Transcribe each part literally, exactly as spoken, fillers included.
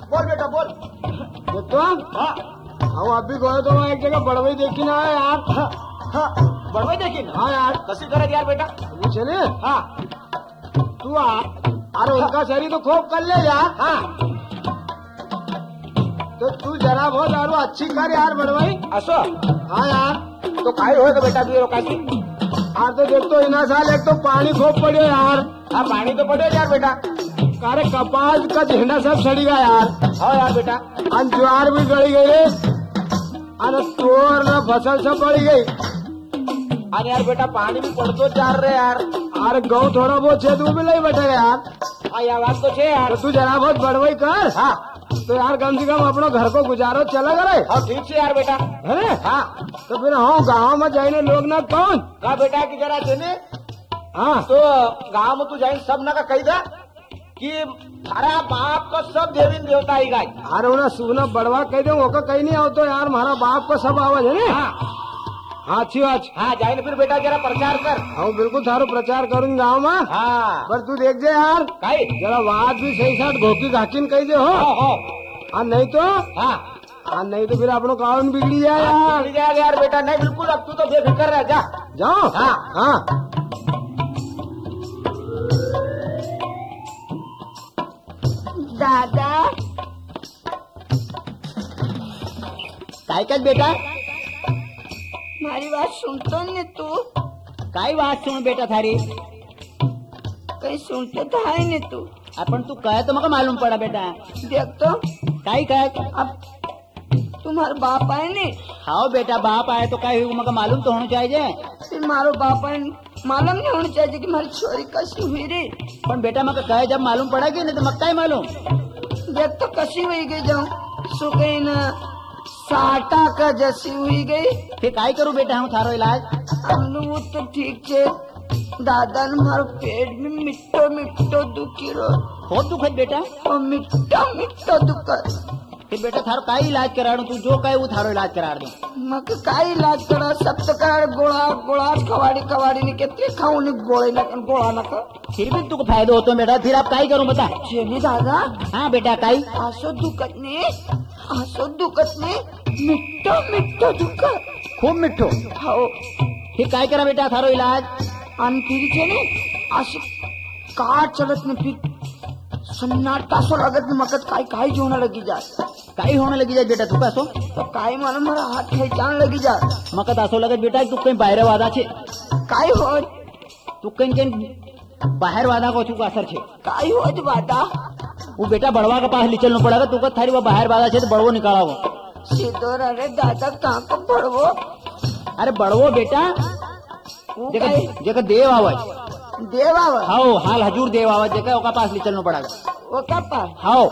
बोल बेटा बोल। तो हाँ हम अभी गए तो वहाँ एक जगह बड़वई देखी ना है यार। हाँ बड़वई देखी ना? हाँ यार कसी करत यार बेटा? चले हाँ तू आ अरे उनका शरीर तो खूब कर ले यार। हाँ तो तू जरा बहुत दारू अच्छी कर यार बड़वई। असो हाँ यार तो काय होएगा बेटा भी रोकासी? यार तो देख तो इना साल एक तो पानी खूब पड़े यार। हाँ पानी तो पड़े यार बेटा। अरे कपास का झंडा सब सड़ी गया यार। हाँ यार बेटा। और ज्वार भी गड़ी गई रे। अरे तोर न फसल सब बढ़ी गई। अरे यार बेटा पानी भी पड़तो चार रहे यार। अरे गौ थोड़ा बहुत छेद वो भी नहीं बैठेगा यार। हाँ यार बात तो छे यार। तो तू जरा बहुत बड़वई कर। हाँ तो यार कम से कम अपनो घर को गुजारो चला करे। हाँ ठीक से यार बेटा। है हाँ तो फिर हाँ गाँव में जाने लोग ना कौन। कहा बेटा की जरा देने हाँ तो गाँव में तू जाए सब न का कही दा कि थारा बाप का सब देवीन देवता ही गाय। अरे उन्हें सुना बड़वा कह दे वो कहीं नहीं आओ तो यार हमारा बाप को सब आवाज है ना। हाँ हाँ अच्छी बात। हाँ जाए फिर बेटा जरा प्रचार कर। हाँ बिल्कुल थारो प्रचार करूंगा गाँव में। हाँ पर तू देख जे यार काई जरा बात भी सही साथ घोकी घाकिन कह दे हो। हो हो हाँ नहीं तो हाँ हाँ नहीं तो फिर अपनो कानून बिगड़ी जाए यार। बिगड़ जाएगा यार बेटा। नहीं बिल्कुल अब तू तो बेफिक्र रह जा। जाओ। हाँ हाँ दादा काय काय बेटा? मारी बात सुनतो न तू? काय बात सुन बेटा थारी? कहीं सुनते तो है न तू? अपन तू कहे तो मका मालूम पड़ा बेटा। देख तो काय काय? अब तुम्हारे बाप आए ने हाँ बेटा बाप आए तो काय हुआ मका मालूम तो होना चाहिए। फिर मारो बाप आए मालूम नहीं होना चाहिए कि हमारी छोरी कैसी हुई रे। पर बेटा मका कहे जब मालूम पड़ा कि नहीं तो मक्का ही मालूम। देख तो कैसी हुई गई जाऊं सुखे न साटा का जैसी हुई गई। फिर काय करूँ बेटा हम थारो इलाज? हम लोग तो ठीक छे दादा न हमारे पेट में मिट्टो मिट्टो दुखी रो। बहुत दुखद बेटा। और मिट्टो मिट्टो दुख। फिर बेटा थारो काय इलाज करा तू जो कहे वो थारो इलाज करा दे। मक का इलाज करा सब तो करा गोड़ा गोड़ा खवाड़ी खवाड़ी ने कितने खाऊं ने गोड़े न गोड़ा न का। फिर भी तुको फायदा होता बेटा। फिर आप काय करूँ बता? चेनी दादा हाँ बेटा काय? आसो दुखत ने आसो दुखत ने मिट्टो मिट्टो दुख। खूब मिठो। हाओ फिर काय करा बेटा थारो इलाज? अन फिर चले आसो काट चलत ने फिर सन्नाटा सो लगत ने मकत काई काई जोना लगी जा। काय होने लगी जाए बेटा तू कसो? तो काई मालूम हमारा हाथ पहचान लगी जा। मका तासो लगत बेटा तू कहीं बाहर वादा छे। काई हो तू कहीं कहीं बाहर वादा को चुका असर छे। काई हो वादा वो बेटा बड़वा के पास ले चलना पड़ेगा। तू का थारी वो बाहर वादा छे तो बड़वो निकाला वो। सिद्धोर अरे दादा कहाँ को पड़वो? अरे बड़वो बेटा वो जेका काई जेका देव आवाज। देवा हाओ हाल हजूर देव आवाज जेका ओका पास ले चलना पड़ेगा। वो का पा हाओ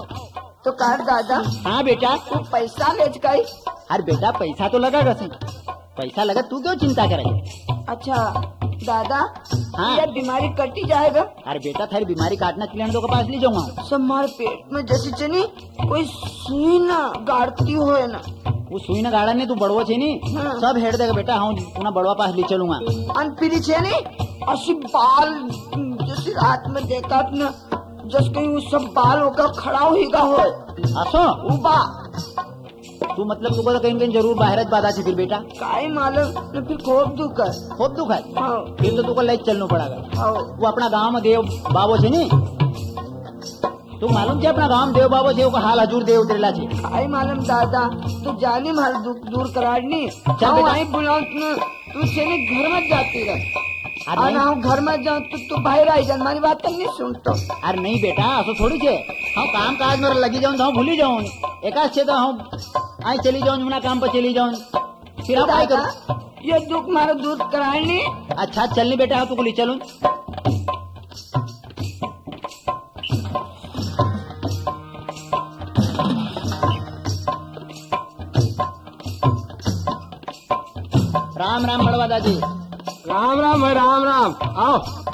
तो कार दादा हाँ बेटा। तू पैसा ले गई। अरे बेटा पैसा तो लगा सी पैसा लगा तू क्यों चिंता करे? अच्छा दादा हाँ। ये बीमारी कटी जाएगा? अरे बेटा थारी बीमारी काटना के लिए तो के पास ले जाऊंगा। सब हमारे पेट में जैसे चनी कोई सुई ना गाड़ती हो ना। वो सुई न गाड़ा नहीं तू बड़वा छे नी हाँ। सब हेड देगा बेटा। हम पुनः बड़वा पास ले चलूंगा। अनपीरी छे नी असी बाल जैसे रात में देखा न जस कहीं वो सब बाल होकर खड़ा हुईगा हो असो उबा। तू मतलब तू कहीं कहीं जरूर बाहर बाधा छे फिर बेटा। काई मालूम न फिर खूब दुख है। खूब दुख है। हाँ फिर तो तुको ले चलना पड़ेगा। हाँ वो अपना गांव में देव बाबो छे नी तू मालूम छे अपना गांव में देव बाबो छे वो हाल हजूर देव उतरेला छे। काई मालूम दादा तू जानी मार दुख दूर करानी। चल हाँ बेटा। आई बुलाऊ तू चली घर में जाती रह। अरे और नहीं हम घर में जाऊँ तो तू बाहर आई जा हमारी बात तो नहीं सुनतो। अरे नहीं बेटा ऐसा थोड़ी छे। हम काम काज में लगी जाऊं तो हम भूली जाऊं एकाश छे तो हम आई चली जाऊं अपना काम पर चली जाऊं फिर हम काय करूं? दादा ये दुख मारो दूर करानी। अच्छा चलनी बेटा हाँ तुको ले चलूं। राम राम बड़वा दादी। राम राम भाई राम राम आओ।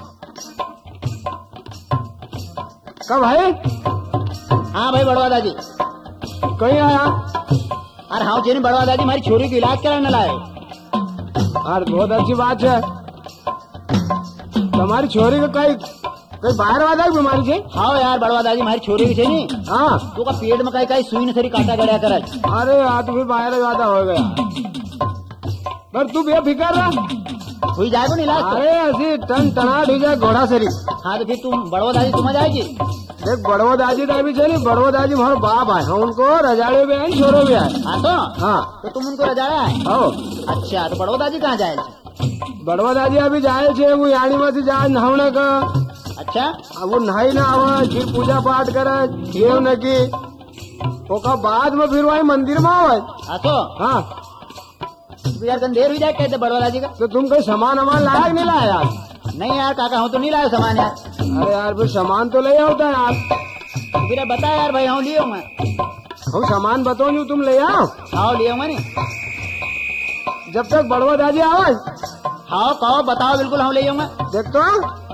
कब भाई? हाँ भाई बड़वा दादी। कहीं आया? अरे हाँ जेनी बड़वा दादी हमारी छोरी का इलाज कराने लाए। अरे बहुत अच्छी बात है। तुम्हारी छोरी का कई कोई बाहर वाला की बीमारी छे? हाँ यार बड़वा दादी हमारी छोरी छे नी हाँ। तो का पेट में कहीं कहीं सुई न सरी काटा गड़ा कर अरे यार तू भी बाहर ज्यादा हो गया। पर तू बेफिक्र रहा। हुई जाएगा नहीं इलाज तो? अरे ऐसी टन टनाट हो जाए घोड़ा सरी। हाँ तो फिर तुम बड़वा दादी तुम जाएगी? देख बड़वा दादी दादी चली बड़वा दादी हमारे बाप आए हैं उनको रजाड़े भी आए छोरो भी आए। हाँ तो हाँ तो तुम उनको रजाड़ा है? हो अच्छा तो बड़वा दादी कहाँ जाए? बड़वा दादी अभी जाए छे वो यानी में से जाए नहावने का। अच्छा अब वो नहाई ना आवे फिर पूजा पाठ करे देव न की ओका बाद में फिर वही मंदिर में आवे। हाँ तो हाँ तो यार देर हुई जाए कहते बड़वा दादी का? तो तुम कोई सामान वामान लाया कि नहीं लाया यार? नहीं यार काका हूँ तो नहीं लाया सामान यार। अरे यार फिर सामान तो ले होता यार। तो फिर बता यार भाई हाँ लियो मैं। हम सामान बताओ तुम ले आओ। हाँ लियो मैं नहीं। जब तक बड़वा दादी आवे हाँ कहो बताओ बिल्कुल हाँ ले मैं। देख तो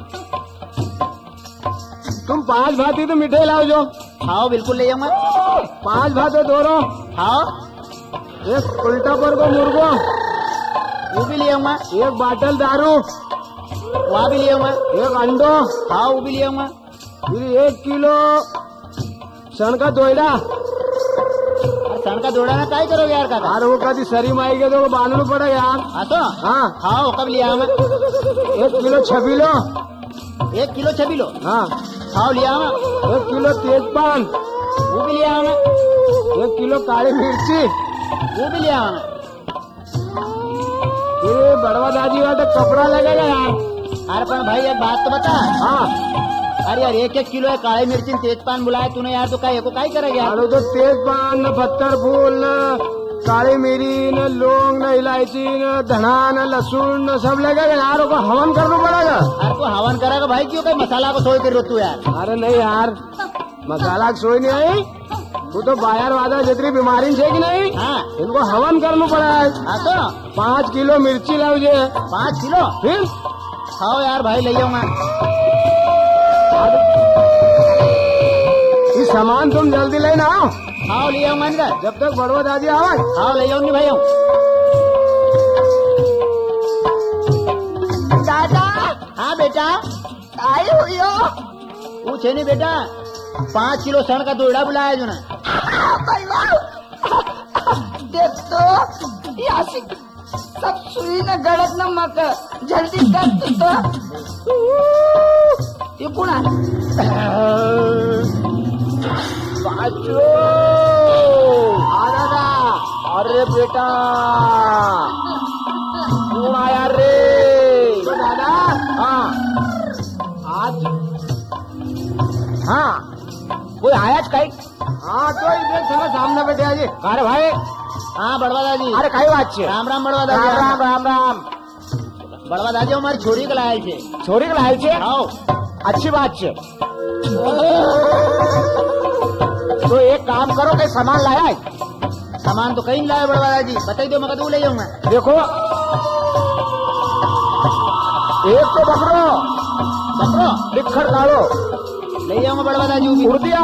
तुम पांच भाती तो मिठाई लाओ जो। हाँ बिल्कुल ले मैं। पांच भाते दोरो। हाँ एक उल्टा पर को मुर्गो। वो भी लिया मैं। एक बाटल दारू। वहाँ भी लिया मैं। एक अंडो। हाँ वो भी लिया मैं। फिर एक किलो सन का दोयडा। सन का दोड़ा ना काय करोगे यार काका? यार वो कभी सरी माई के तो बांधना पड़ेगा यार। हाँ तो हाँ हाँ वो कब लिया मैं? एक किलो छबीलो। एक किलो छबीलो। हाँ हाँ लिया मैं। एक किलो तेजपान। वो भी लिया मैं। एक किलो काली मिर्ची। वो भी लिया मैं। ये बड़वा दादी वाला कपड़ा लगेगा यार। अरे पर भाई एक बात तो बता। हाँ अरे यार एक एक किलो है काली मिर्ची तेजपान बुलाए तूने यार तो का एको का ही करेगा यार? अरे तो तेजपान न पत्थर फूल न काली मिरी न लौंग न इलायची न धना न लहसुन न सब लगेगा यार को हवन करना पड़ेगा। अरे तो हवन करेगा भाई क्यों कहीं मसाला को सोई कर रो तू यार? अरे नहीं यार मसाला सोई नहीं आई वो तो बाहर वादा जितनी बीमारी है कि नहीं हाँ इनको हवन करना पड़ा है। हाँ तो पाँच किलो मिर्ची लाओ जे। पाँच किलो? फिर हाँ यार भाई ले मैं। ये सामान तुम जल्दी लेना आओ। हाँ ले मैं इनका। जब तक बड़वा दादी आवे। हाँ ले नहीं भाई दादा हाँ बेटा आए हुई हो? पूछे नहीं बेटा पाँच किलो सन का दोड़ा बुलाया जो ना। देख तो यहाँ से सब सुई न गड़त न मक जल्दी कर तू तो। ये कौन है? बाजो दादा। अरे बेटा कौन आया रे? तो दादा हाँ आज हाँ कोई आया कहीं? हाँ तो इधर चलो सामने बैठे आज। अरे भाई हाँ बड़वा दादी। अरे कई बात छे? राम राम बड़वा दादी। राम राम राम राम। बड़वा दादी हमारी छोरी के लायल छे। छोरी के लायल छे? आओ अच्छी बात छे। तो एक काम करो कहीं सामान लाया है? सामान तो कहीं नहीं लाया बड़वा दादी बताई दो मैं कदू ले जाऊँ मैं। देखो एक तो बकरो बकरो लिखर डालो ले जाऊंगा बड़वा दादी। वो भी उड़दिया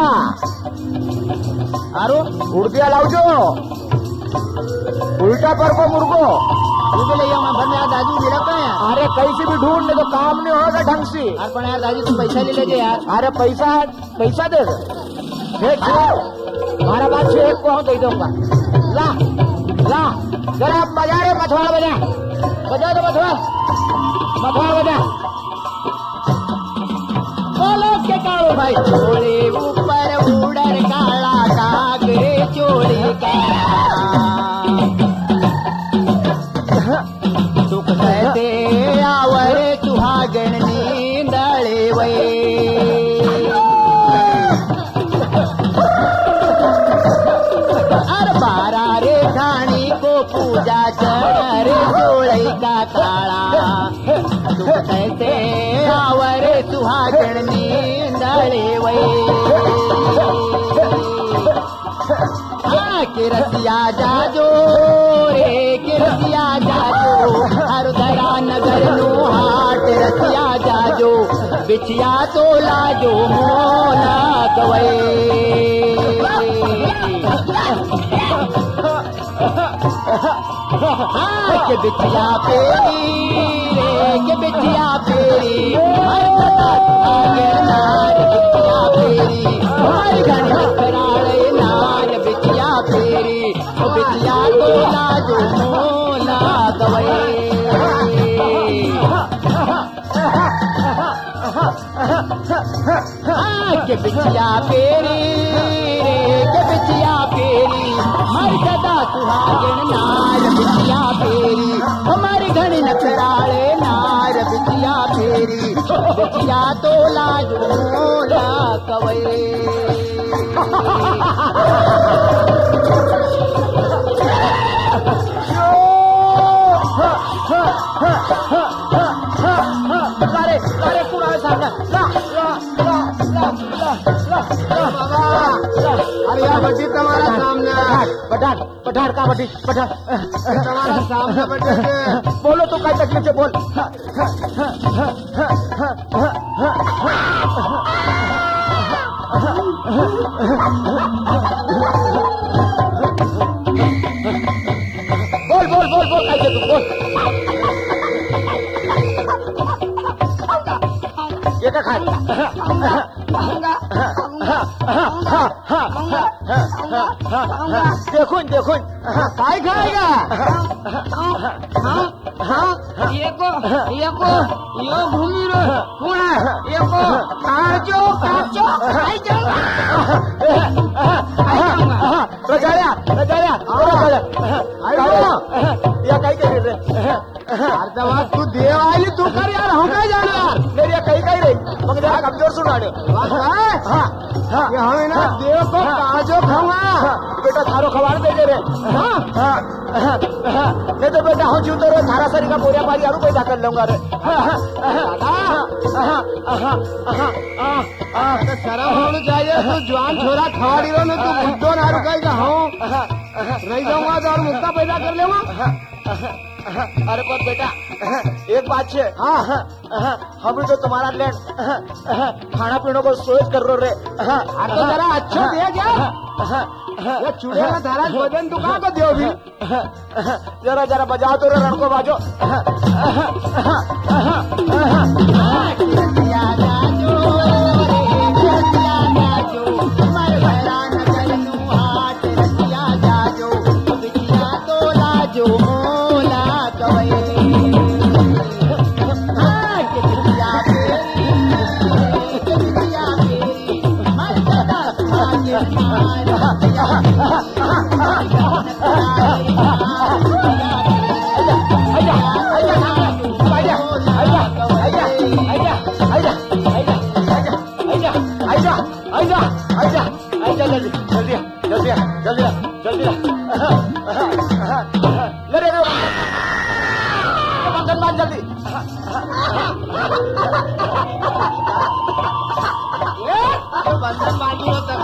आरो उड़दिया लाओ जो। उल्टा पर को मुर्गो वो भी ले जाऊंगा। बन यार दादी मेरा कहाँ है? अरे कैसे भी ढूंढ ले तो काम नहीं होगा ढंग से। यार पर यार दादी तुम पैसा ले लेजे यार। अरे पैसा पैसा दे दे हमारा बात से एक को हम दे दूंगा। ला ला जरा बजा रे मथुआ बजा बजा दो मथुआ मथुआ बजा। बोलो के कालो भाई चोले ऊपर उड़र काला कागरे चोली का सुख कहते आवरे सुहागन नींदड़े वे। अर बारा रे धानी को पूजा चढ़ रे चोले का काला सुख कहते आवरे सुहागन नींदड़े वे। के रसिया जाजो रे के रसिया जाजो हर दरा नगर नो हाट रसिया जाजो बिछिया तो लाजो मोला कवै। के बिछिया पेरी रे के बिछिया पेरी हर सुहागे नार बिटिया फेरी हमारी घड़ी नखराले नार बिटिया फेरी ओ बिटिया तो लाजो मोला गवई के बिटिया फेरी के बिटिया फेरी हमारी सदा सुहागन नार बिटिया फेरी हमारी घड़ी नखराले नार बिटिया फेरी बिटिया तो लाजो मोला कवई अरे अरे पूरा सामने ला ला ला ला ला ला अरे यार बड्डी तुम्हारा सामने पठान पठान का बड्डी पठान तुम्हारा सामने बड्डी बोलो तो काय तकलीफ से बोल बोल बोल बोल बोल काय तू बोल ये क्या खाए देखो देखो काय खाएगा एको एको यो घूमी रो कुणा एको काचो काचो खाई जाऊंगा रजाया रजाया या काही काही रे अरे तू देव आली तू कर यार हम काय जाणार यार मेरी या काही काही रे मग जरा कमजोर सुन राडो हां ये हमें ना देव को काजो खाऊंगा बेटा थारो खवाड़ दे दे रे हां नहीं तो बेटा हो जूतो रे थारा सरी का बोरिया पारी आरू पैदा कर लूंगा रे शर्म होनी चाहिए तू जवान छोरा खवाड़ी रो तू बुड्ढो ना रुकाएगा हूँ रह जाऊंगा और मुक्का पैदा कर लेगा अरे पर बेटा एक बात है हम भी तो तुम्हारा ले खाना पीने को सोच कर रो रे तो जरा अच्छा दे क्या ये चूड़े में धारा भोजन तू कहाँ को दियो भी जरा जरा बजाओ तो रे रण को बाजो जल्दी जल्दी जल्दी जल्दी जल्दी ले रे बंधन बांध जल्दी बंधन बांधी होता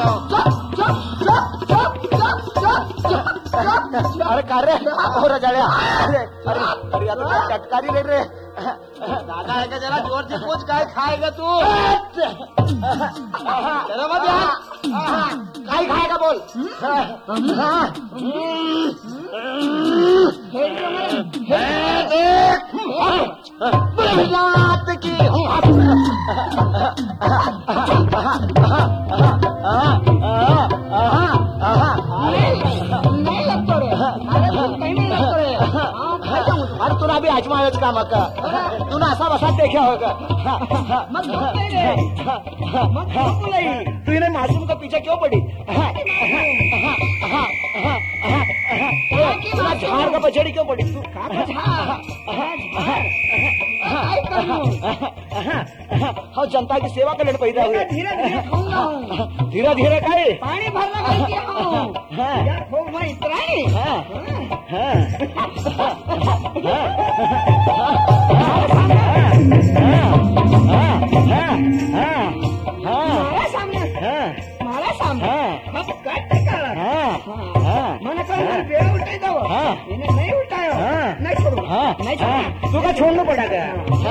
अरे का रे हो रजाड्या अरे अरे अरे या तो चटकारी ले रे दादा है का जरा जोर से पूछ काय खाएगा तू चलो मत यार काय खाएगा बोल रात की नहीं लगतो रे अरे काही नाही लगतो रे अरे तुला भी आजमावायचं काम का तू ना असा बसा देखा होगा मत रे मत बोलाई तू इन्हें मासूम का पीछे क्यों पड़ी झाड़ का पछड़ी क्यों पड़ी तू हाँ जनता की सेवा करने पैदा हुए धीरे धीरे खाऊंगा धीरे धीरे खाए पानी भरना करके हूँ यार खूब मैं इतना ही मारा सामने मारा सामने मत काट मैंने कहा बेड़ा उल्टाई दो इन्हें नहीं उल्टाया नहीं छोड़ो नहीं छोड़ो तू का छोड़ना पड़ा गया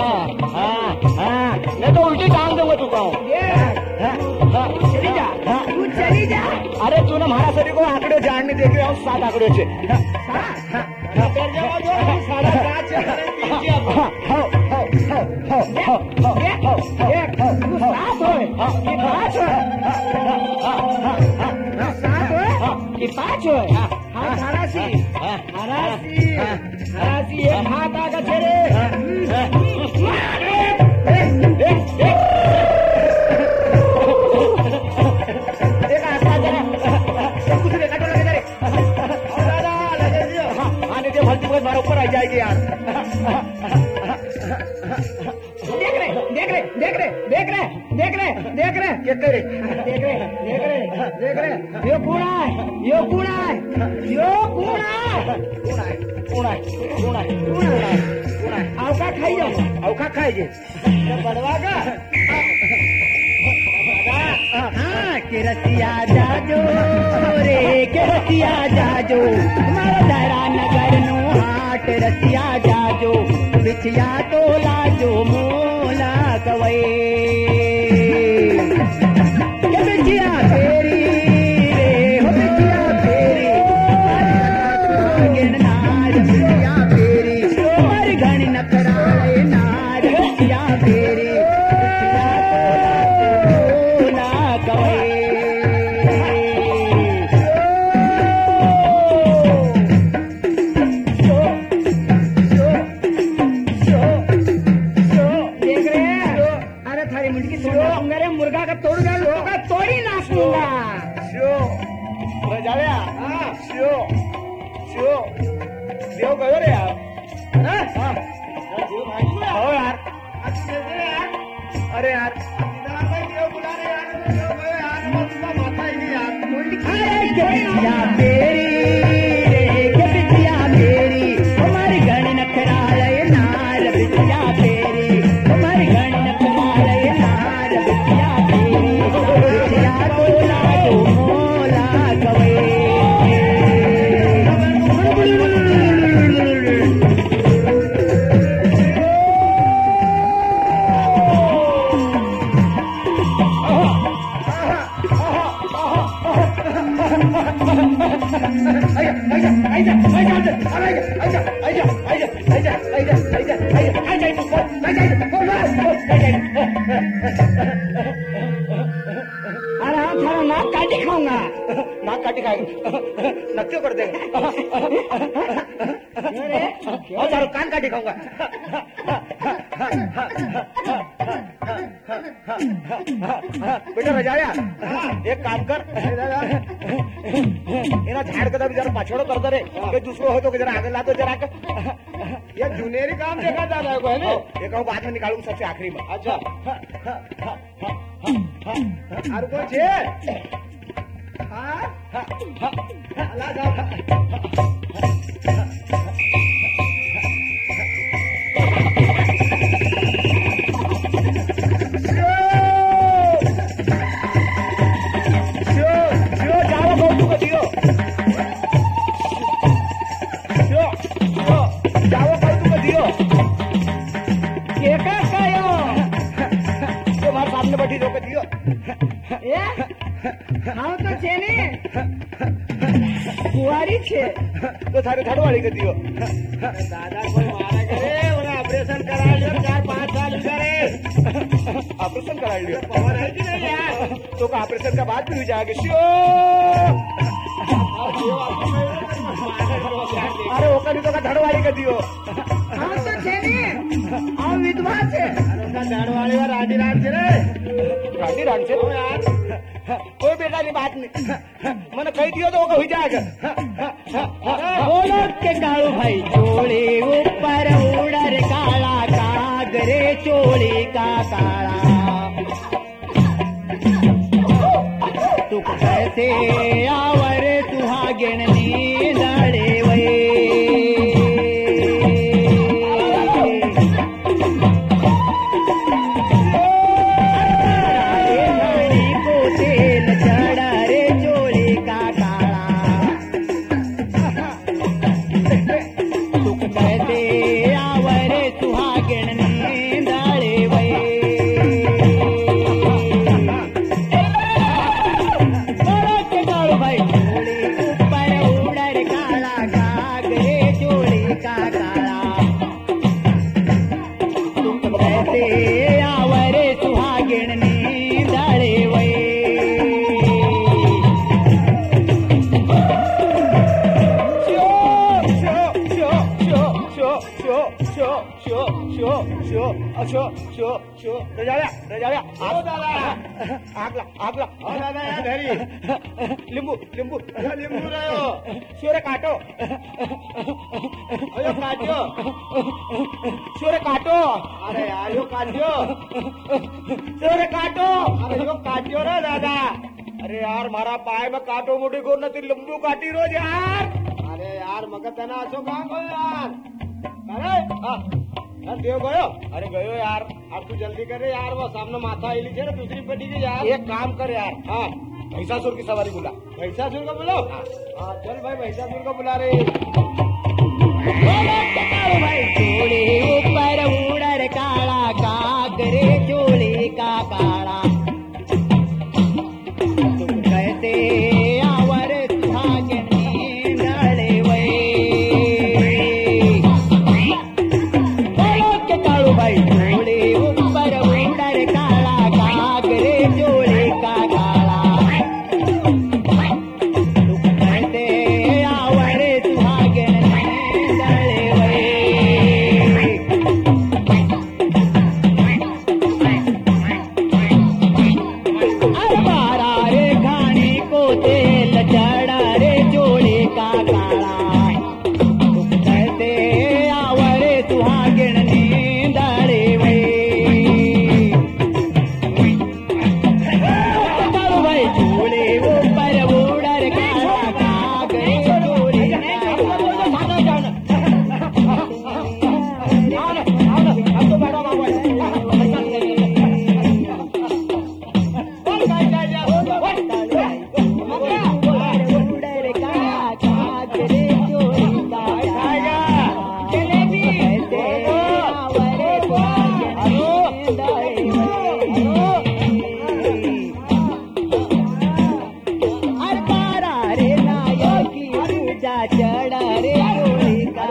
नहीं तो उल्टी टांग दूंगा तू कहूँ चली जा तू चली जा अरे तू ना हमारा शरीर को आंकड़े जानने देख रहा हूँ सात आंकड़े से साढ़े पाँच एक तू सात होय कि पाच होय सात होय कि पाच होय हा धारासी धारासी धारासी एक हात आगा छे रे एक हात जरा कुछ रे काटो लगे रे और दादा लगे दियो आने दे भलती बहुत मारो ऊपर आ जाएगी यार देख रहे देख रहे देख रहे देख रहे देख रहे देख रहे क्या करे देख रहे देख रहे देख रहे यो कौन है यो कौन है यो कौन है कौन है कौन है कौन है कौन है कौन है औका खाई जाओ औका खाई जे बड़वा का हाँ के रसिया जाजो रे के रसिया जाजो हमारा दायरा नगर नो हाट रसिया जाजो बिछिया तो लाजो मोला कवई के बिछिया फेरी रे हो बिछिया फेरी गिन नार बिछिया फेरी मर घणी नकराए नार बिछिया फेरी बिछिया तो लाजो मोला कवई मुर्गा का तोड़ गया लोगों का तोड़ी नाच लूंगा शिव जाव्या हाँ शिव शिव देव गयो रे यार हो यार अरे यार देव बुला रहे यार देव गयो यार माता ही नहीं यार मेरी रे बिटिया मेरी हमारी घणी नखराए नार बिटिया मेरी हमारी घणी नखराए नार बिटिया बिटिया तो लाजो मोला कवई अरे हाँ थारा नाक काटी खाऊंगा नाक काटी खाएगा नक्की कर देगा और थारा कान काटी खाऊंगा बेटा रजाया एक काम कर एना झाड़ का भी जरा पाछड़ो कर दे रे के दूसरो हो तो जरा आगे ला दो जरा ये जुनेरी काम देखा जा रहा है ना ये कहूँ बाद में निकालूंगा सबसे आखिरी में अच्छा और कुछ है हाँ ला जाओ हाँ तो छे ने कुआरी छे तो थारे धड़वाड़ी के दियो दादा कोई मारा करे बोला ऑपरेशन करा लियो चार पाँच साल करे ऑपरेशन करा लियो पावर है कि नहीं यार तो का ऑपरेशन का बाद भी हो जाएगा शियो अरे ओकर तो का धड़वाड़ी के दियो हाँ तो छे ने और विधवा छे अरे का धड़वाड़ी वाला राजी राज छे रे राजी राज छे यार कोई बेटा नहीं बात नहीं मैंने कही दियो तो वो हो जाएगा बोलो के कालू भाई चोली ऊपर उड़र काला कागरे चोली का काला तू कैसे आवर सुहागिन नी लड़े वही भाई ऊपर उड़ा शो शो शो रजाया रजाया आओ दादा आगला आगला आओ दादा यार धरी लिंबू लिंबू लिंबू रहो शोरे काटो अयो काटो शोरे काटो अरे यार यो काटो शोरे काटो अरे यो काटो रे दादा अरे यार मारा पाय में काटो मोटी को नती लिंबू काटी रोज यार अरे यार मगर तना असो काम हो यार अरे हाँ देव गयो अरे गयो यार अब तू जल्दी करे यार वो सामने माथा हिली छे ना दूसरी पट्टी की यार एक काम कर यार हाँ महिषासुर की सवारी बुला महिषासुर को बुलाओ हाँ चल भाई महिषासुर को बुला रहे भाई चोली ऊपर उड़र काला कागरे चोली का काला तुम कहते आवर सुहागन नींदड़े वै भाई चोली ऊपर उड़र काला कागरे चोली का काला तुम कहते आवर सुहागन नींदड़े वै अरे बारा रे घानी को तेल चढ़ा रे चोली का काला तुम कहते आवर सुहागन नींदड़े वै भाई चोली ऊपर उड़र काला कागरे चोली का उड़र काला कागरे चोली का जलेबी आवर सुहागन हर बारा रे नायक की पूजा चढ़ा रे चोली का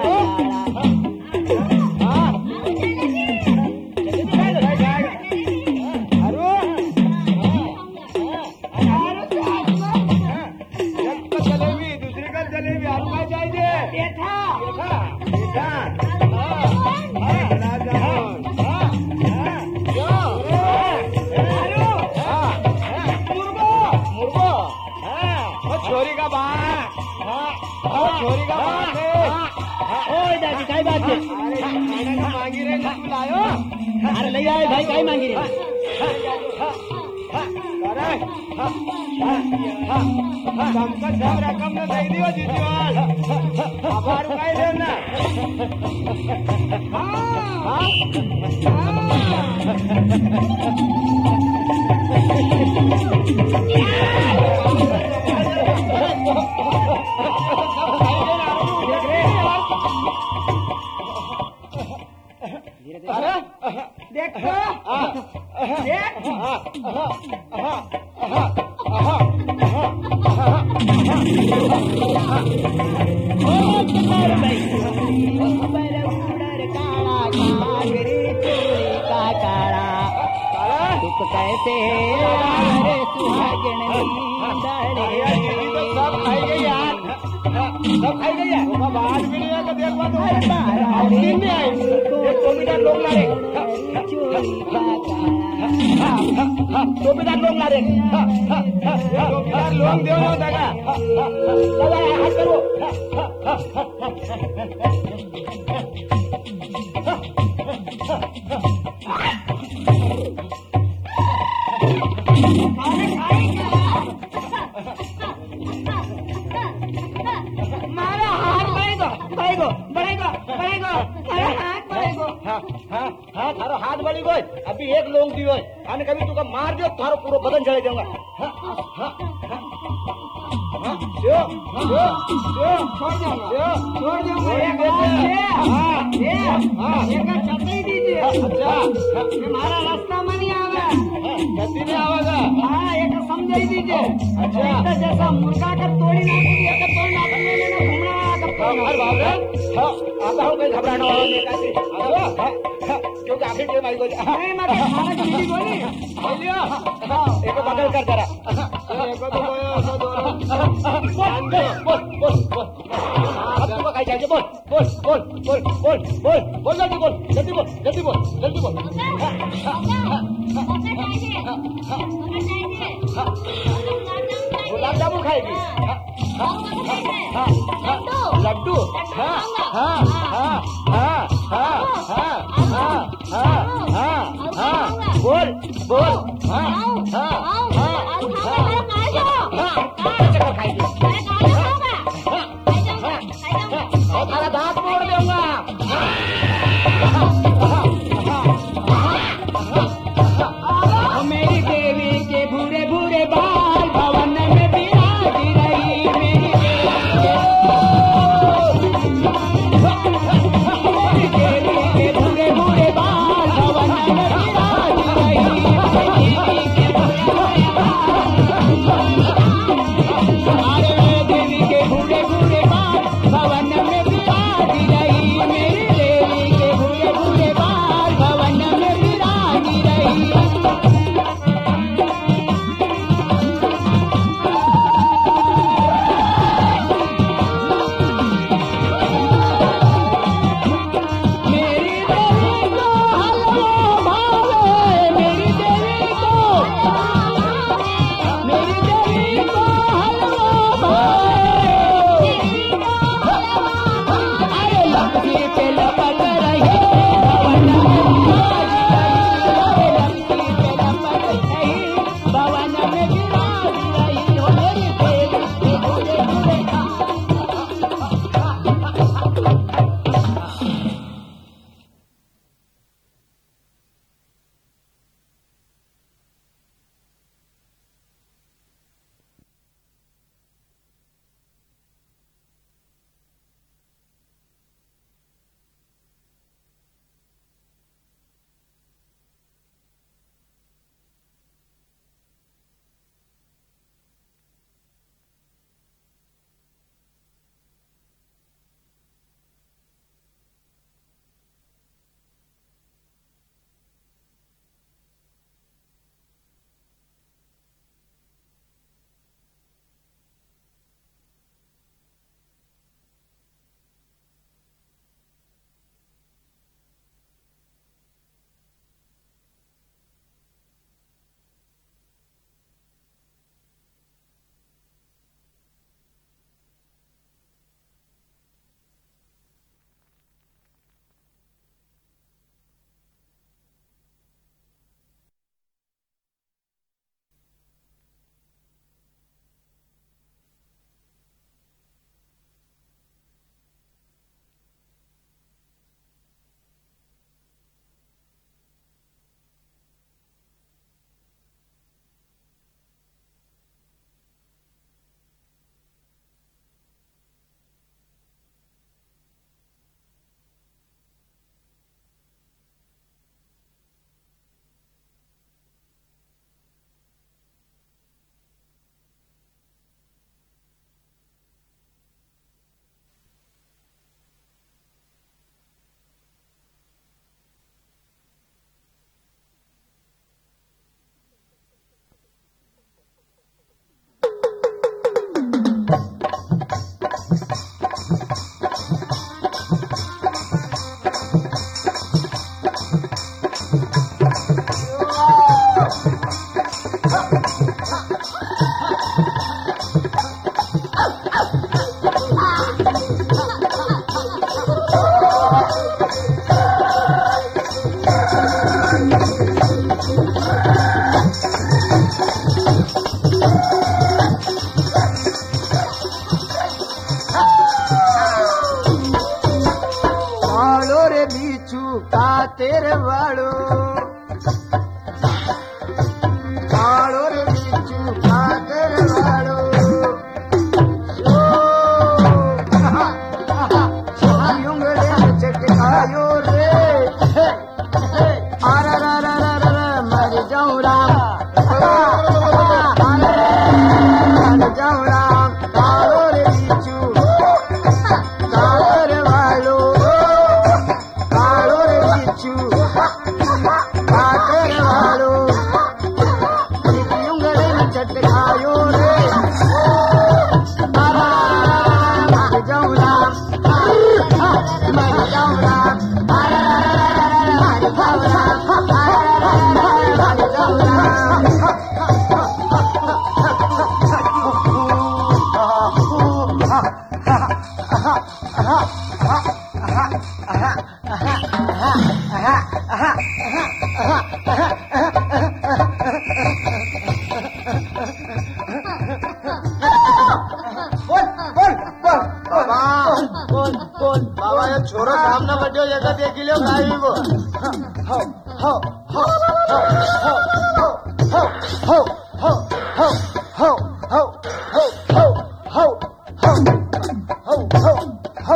जलेबी दूसरी कल जलेबी आपका चाहिए पेठा पेठा छोरी का बात छोरी का बात है ओए दादी काय बात है अरे खाना मांगी रे तू लायो अरे ले आए भाई काय मांगी रे अरे हमका सब रकम में दे दियो जीजवाल आभार काय देना हाँ अरे देख कैसे आवर सुहागन नींदड़े सब खाई गई यार सब खाई गई है बाहर भी नहीं है तो देख बात हर बारा दिन में आई एक टोपीदार लोग ला रहे चोली का टोपीदार लोग ला रहे टोपीदार लोग दे हो जाएगा हाथ करो मारा हाथ बढ़ेगा बढ़ेगा बढ़ेगा बढ़ेगा अरे हाथ बढ़ेगा हाँ हाँ हाँ थारो हाथ बड़ी गई अभी एक लोग दी गई अने कभी तुका मार दियो थारो पूरा बदन जले जाऊंगा हाँ हाँ हाँ यो यो यो छोड़ दूंगा यो छोड़ दूंगा एक ये बात है हाँ ये हाँ एक छतरी दीजिए अच्छा हमारा रास्ता में नहीं आवे गति में आवेगा हाँ एक समझाई दीजिए अच्छा। एक जैसा मुर्गा का तोड़ी ना तोड़ी एक तोड़ी ना तोड़ी लेना घूमना का हाँ हर बाप रे हाँ आता हूँ कहीं घबराना वाला नहीं कैसे हाँ हाँ क्योंकि आखिर टाइम आई गई नहीं मैं खाना की दीदी बोली बोलियो हाँ एक बदल कर जरा एक तो बोलो तो दो बस बस बस बस अब तो काय चाहिए बोल बोल बोल बोल बोल बोल बोल जल्दी बोल जल्दी बोल जल्दी बोल जल्दी बोल गुलाब जामुन खाएगी लड्डू हाँ हाँ हाँ हाँ हाँ हाँ हाँ हाँ हाँ हाँ बोल बोल हाँ हाँ हाँ हाँ खाएगी और सारा दांत मोड़ दूंगा मेरी देवी के भूरे भूरे बाल भवन में विराज रही मेरी देवी के भूरे भूरे बाल भवन में विराज रही देवी के भूरे भूरे बाल भवन में विराज रही मेरी देवी के भूरे भूरे बाल भवन में विराज रही मेरी देवी को हलवा भावे मेरी देवी को मेरी देवी को हलवा भावे अरे लपसी पे लपक रही भवन में विराज रही लपसी पे लपक रही भवन में विराज रही हो मेरी देवी के भूरे भूरे तेरे वाड़ो वाड़ो रे बिच्छू का तेरे वाड़ो युंगड़े चटकायो रे आरा रा रा रा रा मर जाऊं राम मर जाऊं राम वाड़ो रे बिच्छू का तेरे वाड़ो वाड़ो रे बिच्छू बोल बोल बाबा ये छोरो सामने बैठो जगह देखी लो गाय भी वो हो हो हो हो हो हो हो हो हो हो हो हो हो हो हो हो हो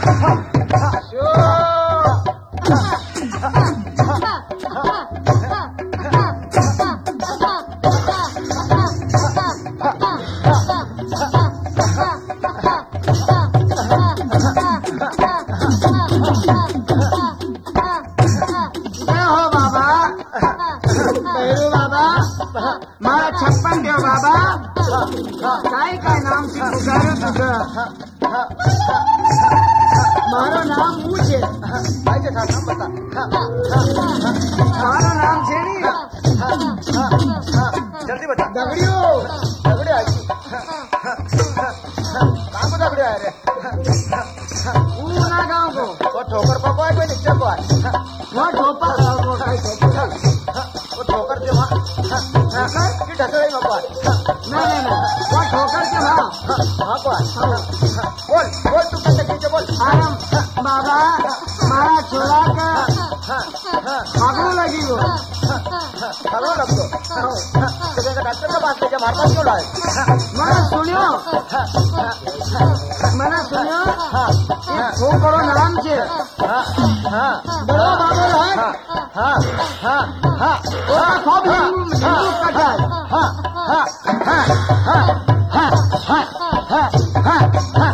मारा छप्पन देव बाबा काय काय नाम से पुकारो तुझं मारो नाम पूछे मारो नाम छे नी जल्दी बता दगड़ियो दगड़े आई कहाँ को दगड़े आए रे पूना गाँव को वो ठोकर पको है कोई निश्चय को है वो ठोपर वो काय ठोपर वो ठोकर के वहाँ ठोकर की ढकड़े में को है नहीं नहीं नहीं वो ठोकर के वहाँ वहाँ को है बोल बोल तू कैसे खींचे बोल आराम बाबा मारा छोड़ा का भागो लगी वो हेलो रख दो तो क्या डॉक्टर के पास लेके मारता क्यों लाए मैंने सुनियो मैंने सुनियो वो करो नाम से हाँ हाँ बड़ो बाबा है हाँ हाँ हाँ वो खूब हिंदू कटा है हाँ हाँ हाँ हाँ हाँ हाँ हाँ हाँ हाँ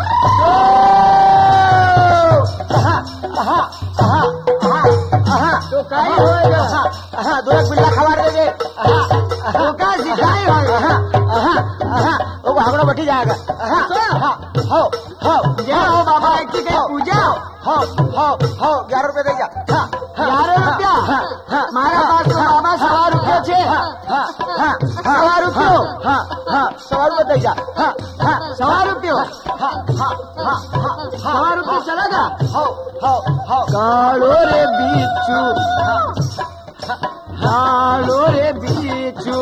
तो काय होएगा हाँ दो एक बिल्ला खबर दे दे तो का सिखाई होएगा वो हमरा बैठी जाएगा हो हो जाओ बाबा की कहीं पूजा हो हो हो ग्यारह रुपए दे जा ग्यारह रुपया मारा पास तो बाबा सवा रुपये छे सवा रुपयो सवा रुपए दे जा सवा रुपयो सवा रुपये चलेगा हो हो हो कालो रे बीचू कालो रे बीचू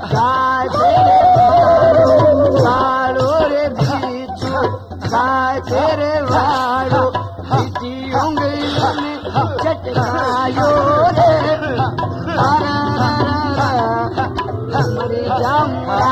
कालो रे बीचू तेरे वालो उंगलियों में चटकायो रे मरे जाऊंगा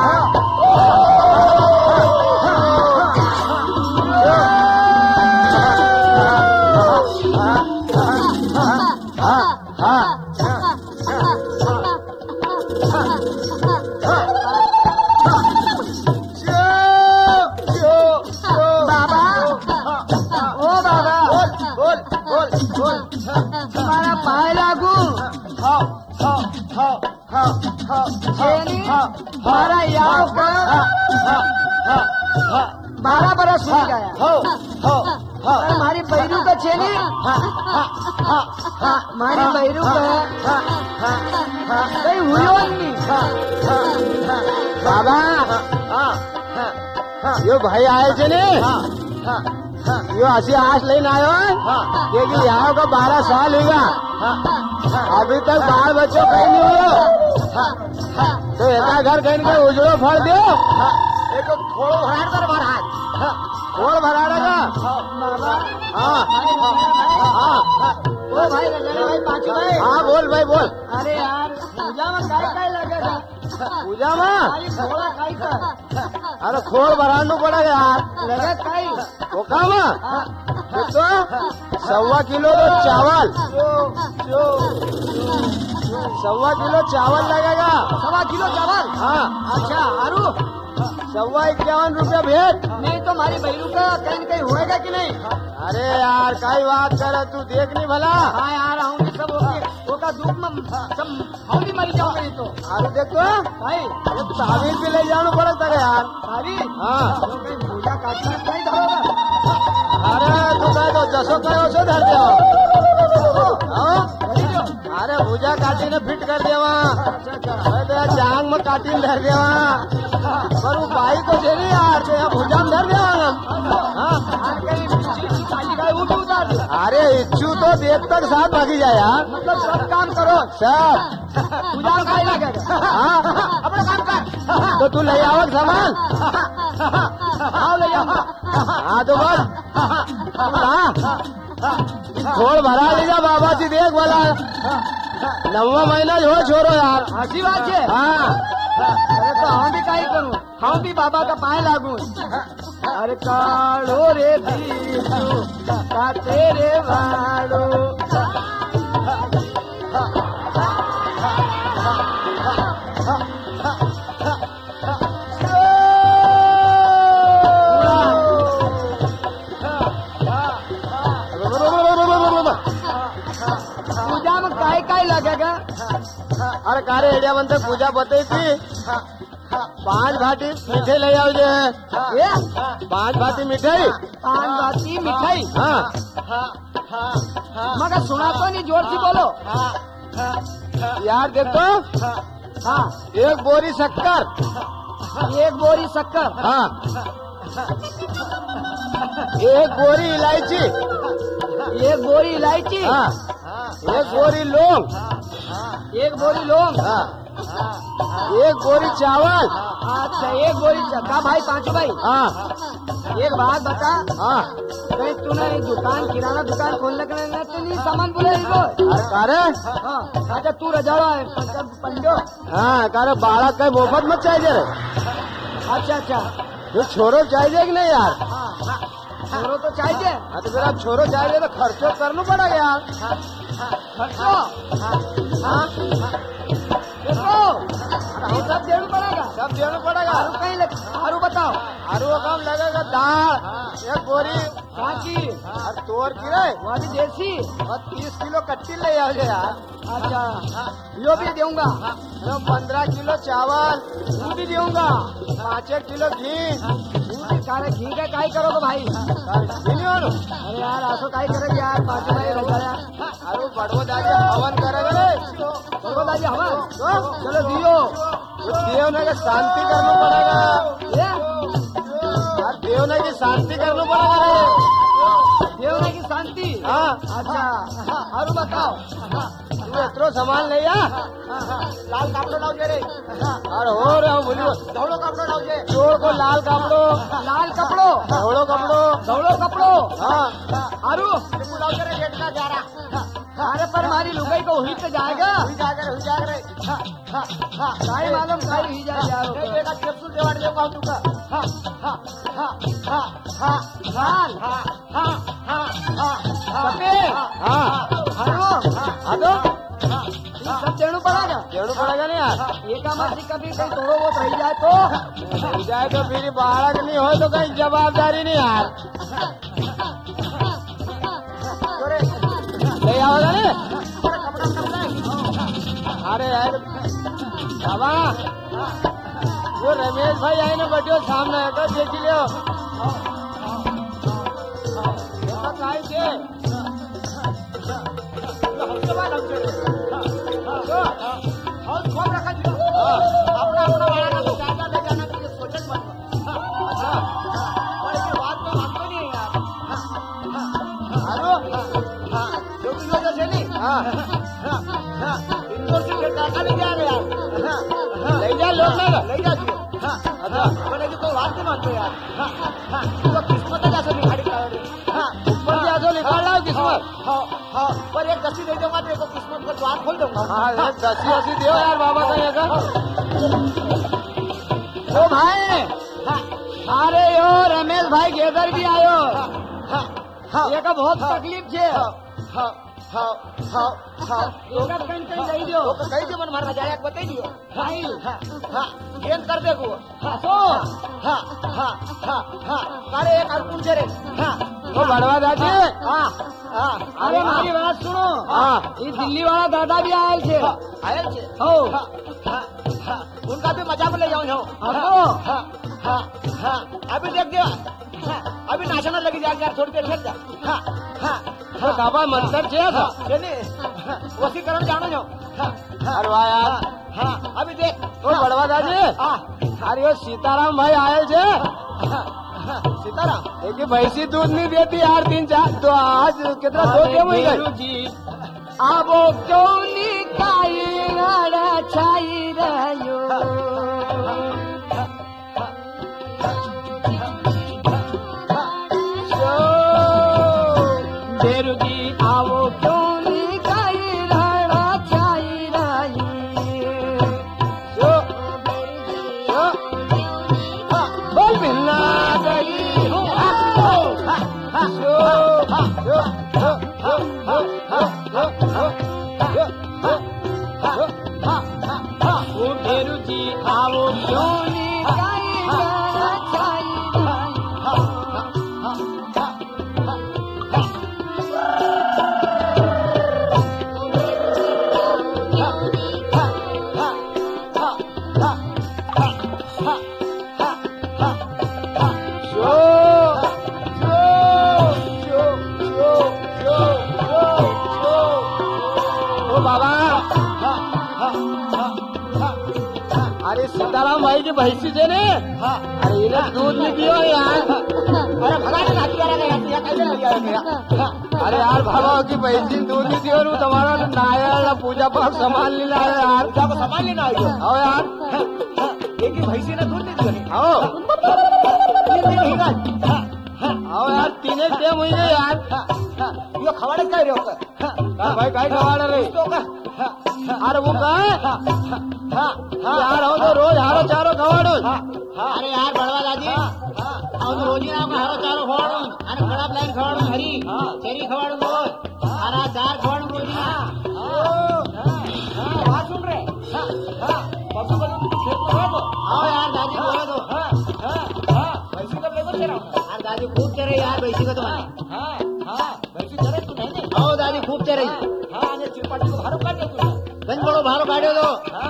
तुम्हारा पाए लागू हमारा यहाँ बारह बरस हो गया हमारी बैरू का छेनी हमारी बैरू का कहीं हुई नहीं बाबा यो भाई आए थे ने यो हसी आस लेने आयो क्योंकि यहाँ का बारह साल हुआ अभी तक बाल बच्चों कहीं नहीं हुआ तो ऐसा घर कहीं के उजड़ो फल दो एक थोड़ो भरा कर महाराज थोड़ भरा रहेगा हाँ हाँ ओ भाई भाई पाँच भाई हाँ बोल भाई बोल अरे यार पूजा में काय काय लगेगा पूजा में खाली थोड़ा काय का अरे खोड़ भराना पड़ेगा यार लगे काय वो काम तो सवा किलो तो चावल सवा किलो चावल लगेगा सवा किलो चावल हाँ अच्छा आरू सवा इक्यावन रुपया भेंट नहीं तो हमारी बहनों का कहीं न कहीं होएगा कि नहीं अरे यार काई बात करे तू देख नहीं भला हाँ यार हूँ सब वो का दुख में सब हम भी मरी जाओगे तो अरे देखो भाई एक ताबीर भी ले जाना पड़ता है यार भाभी हाँ कहीं पूजा काटना नहीं धरोगा अरे तू कह दो जसो कहो सो धर दो अरे भूजा काटी ने फिट कर देवा अरे तो जांग में काटी में धर देवा पर वो भाई तो दे नहीं यार तो यहाँ भूजा में धर देवा हम अरे इच्छू तो देख तक साथ भागी जाए यार मतलब सब काम करो सब पूजा का लगेगा। हाँ अपना काम कर। तो तू ले आवक सामान। आओ ले जाओ। हाँ तो बस हाँ छोड़ भरा लीजा बाबा जी देख वाला नवा महीना हो छोड़ो यार। अच्छी बात है। हाँ अरे तो हम भी कहीं करूँ, हम भी बाबा का पाए लागू। अरे काढ़ो रे बीजू का तेरे वाड़ो। पूजा में काय काय लगेगा? अरे कारे एरिया बनते पूजा बताई थी पांच भाटी मीठे ले आओ जे ये पांच भाटी मिठाई। पान बाती मिठाई। हाँ मगर सुना तो नहीं, जोर से बोलो। यार देखो हाँ एक बोरी शक्कर। एक बोरी शक्कर। हाँ एक बोरी इलायची। एक बोरी इलायची। हाँ एक बोरी लौंग। एक बोरी लौंग। हाँ एक बोरी चावल। अच्छा एक बोरी चक्का भाई पांचों भाई। हाँ एक बात बता, हाँ कहीं तूने दुकान किराना दुकान खोलने के लिए तो नहीं सामान बोले इनको? अरे कारे हाँ अच्छा तू रजाड़ा है पंजाब पंजो। हाँ कारे बारह का मोफत मत चाहिए रे। अच्छा अच्छा ये छोरो चाहिए कि नहीं यार? हाँ छोरो तो चाहिए। हाँ तो फिर आप छोरो चाहिए तो खर्चो करना पड़ेगा यार। खर्चो हाँ देखो ये सब देना पड़ेगा। सब देना पड़ेगा। आरू कहीं लग आरू बताओ। आरू कम लगेगा दाल एक बोरी काची और तोर की रे वहाँ भी देसी। और तीस किलो कट्टी ले आओ यार। अच्छा यो भी दूंगा। पंद्रह किलो चावल वो भी दूंगा। पाँच एक किलो घी। सारे घी का काई करोगे भाई? अरे यार आसो काई करेगी यार पाँच भाई रजाड़ा। अरे बड़ो दादी हवन करेगा रे। बोलो दादी हवन तो चलो दियो। देव ने शांति करना पड़ेगा ये यार। देव ने की शांति करना पड़ेगा रे। देव की शांति। हाँ अच्छा और बताओ। तू इतरो सामान ले आ। लाल कपड़ो लाओ रे। और हो रहा बोलियो दौड़ो कपड़ो लाओ जे। चोर को लाल कपड़ो लाल कपड़ो धोड़ो कपड़ो। दौड़ो कपड़ो। हाँ आरू लाओ रे गेट का जा रहा। अरे पर हमारी लुगाई को हुई तो जाएगा। हुई जाएगा हुई जाएगा। काई मालूम काई हुई जाए यार। बेटा कैप्सूल देवाड़ देगा तुका। हाँ हाँ हाँ हाँ हाँ लाल हाँ हाँ हाँ हाँ सफेद हाँ आरू हाँ तो सब देना पड़ेगा। देना पड़ेगा नहीं यार। एक मर्जी कभी कहीं थोड़ा बहुत रह जाए तो हो जाए तो फिर बालक नहीं हो तो कहीं जवाबदारी नहीं यार। ले आओगे ने? अरे यार बाबा वो रमेश भाई आए ना बैठो सामने आकर देख लियो। काई के और कौन रखा जी अपना अपना वाला का तो ज्यादा ले जाना तो सोचन मत। अच्छा और ये बात तो हमको नहीं है यार। आरो हाँ जो भी लोग है नहीं। हाँ हाँ इनको से डाटा ले जा रहे यार। ले जा लोग ना ले जा दियो। हाँ अच्छा बोले कि कोई बात नहीं मानते यार। हाँ हाँ तो किस्मत जैसे भिखारी का रे। हाँ ऊपर से आजो निकाल लाओ किस्मत। हाँ हाँ पर एक दसी दे दूंगा तो किस्मत का द्वार खोल दूंगा। हाँ दसी वसी दियो यार बाबा का ये का। ओ भाई अरे यो रमेश भाई घेदर भी आयो। ये का बहुत तकलीफ छे। हाँ हाँ हाँ हाँ एका कहीं कहीं दई दियो। तो कहीं से मन मारना जाए बताई दियो। भाई हाँ गेम कर दे को। हाँ तो हाँ हाँ हाँ हाँ अरे एक अर्पुन से रे। हाँ वो बड़वा दादी। हाँ हाँ अरे हमारी बात सुनो। हाँ ये दिल्ली वाला दादा भी आयल छे। आयल छे हो हाँ हाँ उनका भी मजाक ले जाओ जाओ। हाँ हाँ हाँ हाँ अभी देख दिया। हाँ अभी नाचना लगी जाएगा थोड़ी देर लग जा। हाँ हाँ हाँ बाबा मंत्र छे था वसीकरण जानो जाओ। अरे वाह यार। हाँ अभी देख तो बड़वा दादी। हाँ अरे वो सीताराम भाई आयल छे। सीताराम एक भैंसी दूध नहीं देती यार तीन चार तो आज कितना दो क्यों हुई गई जी अब क्यों निकाई गाड़ा छाई रहो बेरुगी आओ क्यों निकाई राड़ा छाई रही बोल मिलना गई वो बेरु जी आओ क्यों निकाई राड़ा छाई अरे सीताराम भाई की भैंसी से ने अरे इन्हें दूध नहीं पियो यार अरे भगा के नाती वाला गया क्या कैसे लग गया मेरा अरे यार भागो की भैंसी दूध नहीं पियो रू तुम्हारा नायर पूजा पाठ सामान लेना है यार पूजा को सामान लेना है आओ यार एक ही भैंसी ने दूध नहीं पियो आओ आओ यार तीन टाइम हुई है यार यो खवाड़े कह रहे हो भाई काय खवाड़ा रहे अरे वो कहा यार हो तो रोज हारो चारो खवाड़ो अरे यार बड़वा दादी हम रोज ही नाम हारो चारो खवाड़ो अरे बड़ा प्लान खवाड़ो हरी चेरी खवाड़ो रोज हरा चार खवाड़ो रोज बात सुन रहे आओ यार दादी बोलो तो भैंसी कब लेकर चला यार दादी खूब चले यार भैंसी का तो भैंसी चले तू नहीं आओ दादी खूब चले चिरपाटी को भारो काट दे गंज बड़ो भारो काटे दो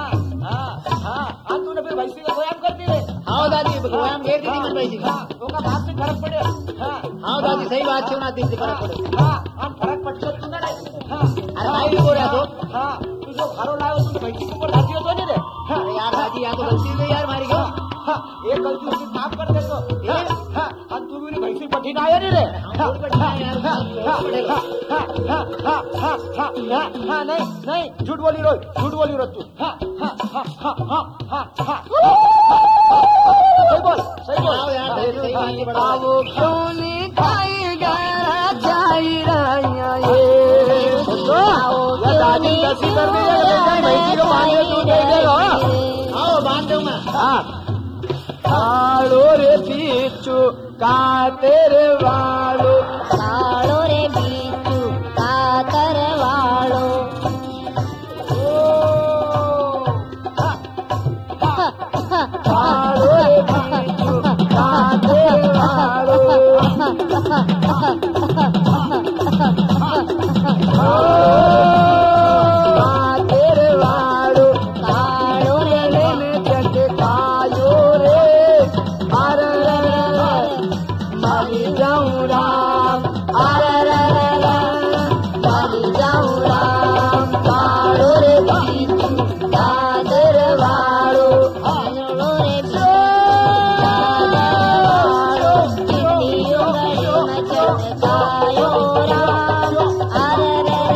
तूने फिर भैंसी का व्यायाम कर दिए आओ दादी व्यायाम घेर दी मन भैंसी का तो का बात से फर्क पड़े आओ दादी सही बात क्यों ना दिन से फर्क पड़े फर्क पड़ता तू ना अरे भाई भी बोल रहा तो तू जो भारो लाओ तू भैंसी के ऊपर लाती हो तो नहीं रे अरे यार दादी यहाँ तो गलती नहीं यार मारी गयो एक गलती उसकी माफ कर दे तो तू भी भैंसी पट्टी ना आया नहीं रे नहीं नहीं झूठ बोली रो झूठ बोली रो तू सही बोल सही बोल आओ यार दादी सही बात है बड़ा वो क्यों निकाई गाड़ा छाई रही दादी दसी कर दी भैंसी को मांगे तू दे दे आओ बांध दो मैं कालो रे बीचू का तेरे वालो कालो रे बीचू कातर वालो कालो रे बीचू का तेरे वालो तेरे वालो कालो रे लेने जग कायो रे अरे मरी जाऊं राम अरे मरी जाऊं राम कालो रे बीचू कादर वालो कालो रे बीचू कायो राम अरे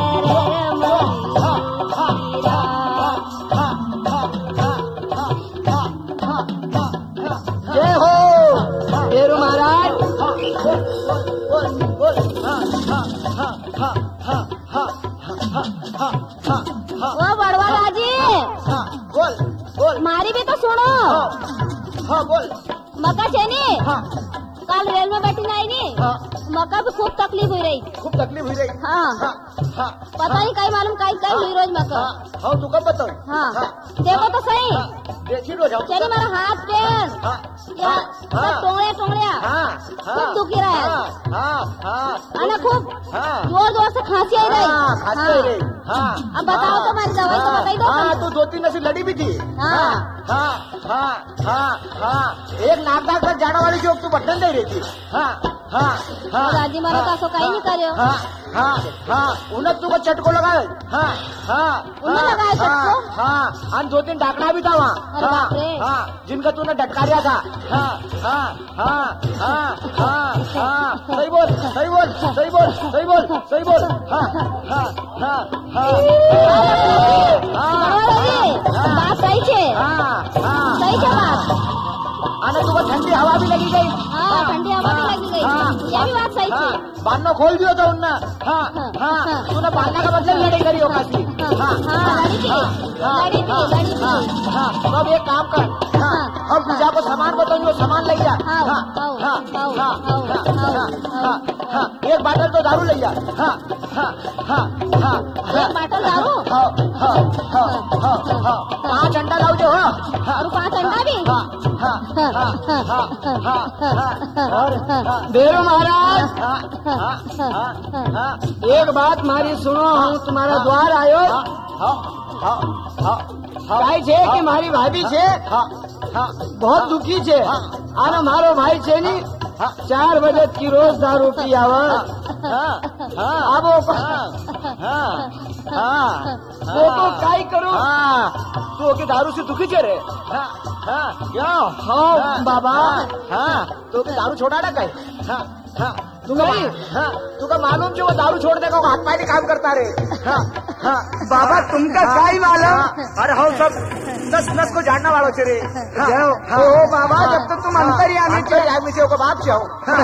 जय हो तेरू महाराज वो बड़वा राजी बोल बोल मारी भी तो सुनो हाँ बोल मक्का छेनी हाँ कल रेल में बैठी नहीं नी हाँ मक्का भी खूब तकलीफ हुई रही खूब तकलीफ हुई रही हाँ हाँ हाँ पता नहीं कई मालूम कई कई हुई रोज मक्का हाँ तू कब बताओ हाँ देखो तो सही देखी रो जाओ चली मेरा हाथ पैर हाँ क्या हाँ टोंगड़िया टोंगड़िया हाँ खूब दुखी रहा है हाँ हाँ अना खूब हाँ जोर जोर से खांसी आई रही हाँ खांसी आई रही हाँ अब बताओ तो मेरी दवाई तो बताई दो हाँ तू दो तीन ऐसी लड़ी भी थी हाँ हाँ हाँ हाँ हाँ एक नाक नाक तक जाने वाली जो तू बटन दे रही थी हाँ हाँ हाँ राजी मारा तो कहीं नहीं करियो हाँ हाँ हाँ उन्हें तू को चटको लगाए हाँ हाँ उन्हें लगाए चटको? हाँ हाँ दो तीन डाकना भी था वहाँ अरे हाँ बाप रे। हाँ जिनका तूने डटकारिया था हाँ हाँ हाँ हाँ हाँ हाँ सही बोल सही बोल सही बोल सही बोल सही बोल हाँ हाँ हाँ हाँ बात सही छे हाँ हाँ सही छे बात आने तुमको ठंडी हवा भी लगी गई हाँ ठंडी हवा भी लगी गई ये भी बात सही छे बानो खोल दियो तो उनने हाँ हाँ तूने बांधने का मतलब लड़ाई करी होगा सी हाँ हाँ लड़ी थी लड़ी थी लड़ी थी हाँ तो अब एक काम कर हाँ अब पूजा को सामान बताओ सामान ले जा हाँ हाँ हाँ हाँ हाँ हाँ हाँ हाँ हाँ हाँ एक बाटल तो दारू ले जा हाँ हाँ हाँ हाँ एक बाटल दारू हाँ हाँ हाँ हाँ हाँ पाँच अंडा लाओ जो हाँ और पाँच अंडा भी हाँ हाँ हाँ हाँ हाँ हाँ और बेरू महाराज हाँ हाँ हाँ एक बात मारी सुनो हम तुम्हारा द्वार आयो हाँ हाँ हाँ भाई छे कि मारी भाभी छे हाँ हाँ बहुत दुखी छे आनो मारो भाई छे नी चार बजे की रोज दारू पी आवत हाँ हाँ अब वो हाँ हाँ वो तो काई करो हाँ तू के दारू से दुखी चे रे हाँ हाँ क्यों हाँ बाबा हाँ तू के दारू छोड़ा ना कहीं हाँ हाँ नहीं हाँ तुका मालूम जो वो दारू छोड़ देगा वो हाथ पाई नहीं काम करता रे हाँ हाँ बाबा तुमका काई मालूम अरे हम सब नस नस को जानने वालों से रे ओ बाबा जब तक तुम अंतर्यामी थे अंतर्यामी से बाप जाओ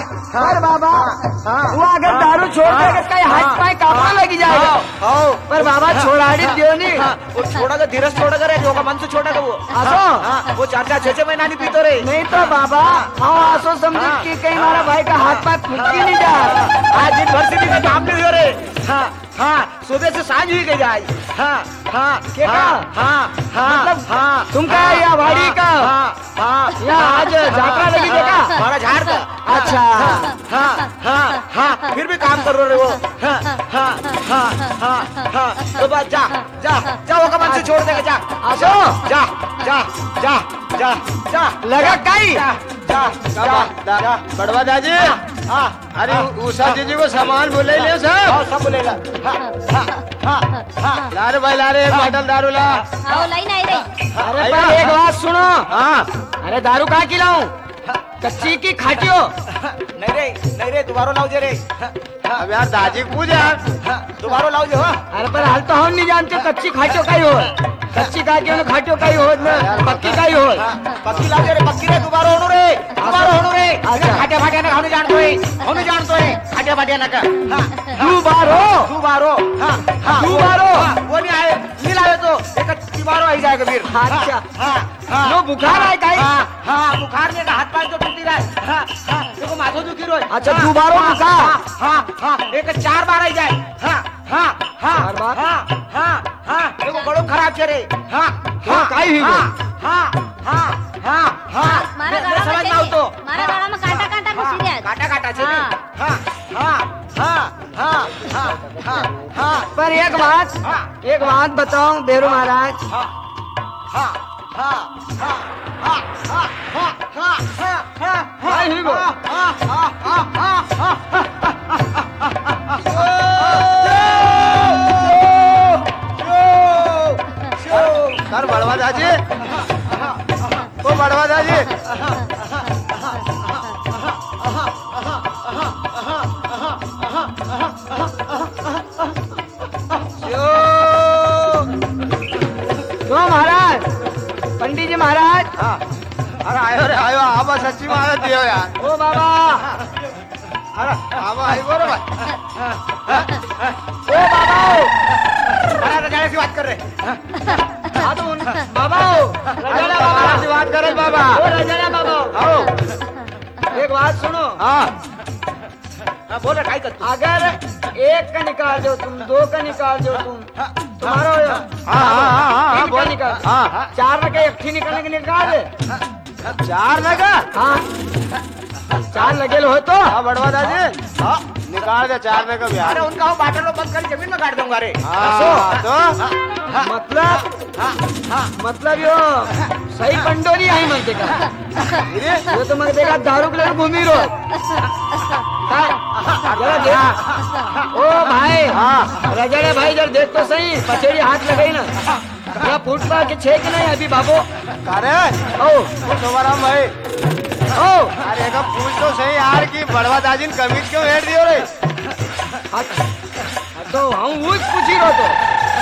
पर बाबा वो अगर दारू छोड़ देगा कई हाथ पाए कापा लगी जाएगा पर बाबा छोड़ाड़ी दियो नहीं वो छोड़ा तो धीरज छोड़ा करे जो का मन से छोड़ा वो आसो वो चार चार छह छह महीना नहीं पीतो रे नहीं तो बाबा हाँ आसो समझ कि कहीं हमारा भाई का हाथ पाए फुटकी नहीं जा आज दिन भर से भी काम नहीं हो रे हाँ हाँ सुबह से सांझ हुई गई जाए हाँ हाँ क्या हाँ हाँ हाँ मतलब हाँ तुम का या वाड़ी का हाँ हाँ या आज जात्रा लगी देखा हमारा झाड़ का अच्छा हाँ हाँ हाँ फिर भी काम कर रहे वो हाँ हाँ हाँ हाँ हाँ तो बस जा जा जा वो कमन से छोड़ देगा जा आसो जा जा जा जा जा लगा काई जा जा जा बड़वा दादी हाँ अरे उषा जी को सामान बोले ले सब हाँ सब बोलेगा हाँ हाँ हाँ हाँ ला रे भाई ला रे एक बोतल दारू ला आओ लाइन आई रही अरे पर एक बात सुनो हाँ अरे दारू कहाँ खिलाऊं कच्ची की खाटियो नहीं रे नहीं रे दोबारा लाओ जे रे अब यार दादी को पूछ यार दोबारा लाओ जे हो अरे पर हाल तो हम नहीं जानते कच्ची खाटियो का ही हो कच्ची खाटियो में खाटियो का ही हो न पक्की का ही हो पक्की लाओ जे रे पक्की रे दोबारा होनो रे दोबारा होनो रे खाटे फाटे ना हम जानतो है हम जानतो है खाटे फाटे ना का दो बार हो दो बारो हाँ हाँ दो बारो वो नहीं आए नहीं लाए तो एक दोबारा आई जाएगा फिर अच्छा हाँ हाँ नो बुखार आए काई हाँ हाँ बुखार में हाथ पैर जो टूटी रहा है हाँ हाँ देखो माथो दुखी रोज अच्छा दोबारा बुखार हाँ हाँ एक चार बार आई जाए हाँ हाँ हाँ चार बार? हाँ हाँ हाँ देखो बड़ो खराब चले हाँ क्यों, काई हुई वो? हाँ हाँ हाँ हाँ हाँ मारा मैं- गला मैं समझ में पाऊँ तो मारा गला में कांटा कांटा घुसी जाए काटा काटा चले हाँ। हाँ हाँ हाँ हाँ हाँ हाँ हाँ पर एक बात हाँ। एक बात बताओ बेरू महाराज हाँ हाँ हाँ हाँ हाँ हाँ हाँ हाँ हाँ हाँ काई हुई वो? हाँ हाँ हाँ हाँ हाँ कर बड़वा दादी ओ बड़वा दादी तो महाराज पंडित जी महाराज हाँ अरे आयो रे आयो आबा सच्ची में आयो दियो यार ओ बाबा अरे आबा आयो रे भाई ओ बाबा अरे रजाया की बात कर रहे हाँ तो उन- बाबा रजाला बाबा ऐसी बात करे बाबा ओ रजाला बाबा आओ एक बात सुनो हाँ हाँ बोल रहा कर तू अगर एक का निकाल दो तुम दो का निकाल दो तुम तुम्हारा हो जाओ। हाँ हाँ हाँ हाँ तीन का बोल निकाल हाँ चार लगे एक ही निकालने के निकाल दे चार लगा हाँ चार लगे हो तो हाँ बड़वा दादी हाँ निकाल दे चार में कभी अरे यार उनका वो बाटल बंद कर जमीन में काट दूंगा रे हाँ तो मतलब मतलब यो सही पंडो नहीं आई मनते का यो तो मग देखा दारू के लड़ घूमी रो काय? जरा देख ओ भाई हाँ रजड़े भाई जरा देख तो सही पछेड़ी हाथ लगाई ना जरा फुटपाथ के छे कि नहीं अभी बाबू अरे ओ दोबारा भाई ओ अरे का पूछ तो सही यार कि बड़वा दादी ने कमीज क्यों हेट दियो रे तो हम वो पूछी रहो तो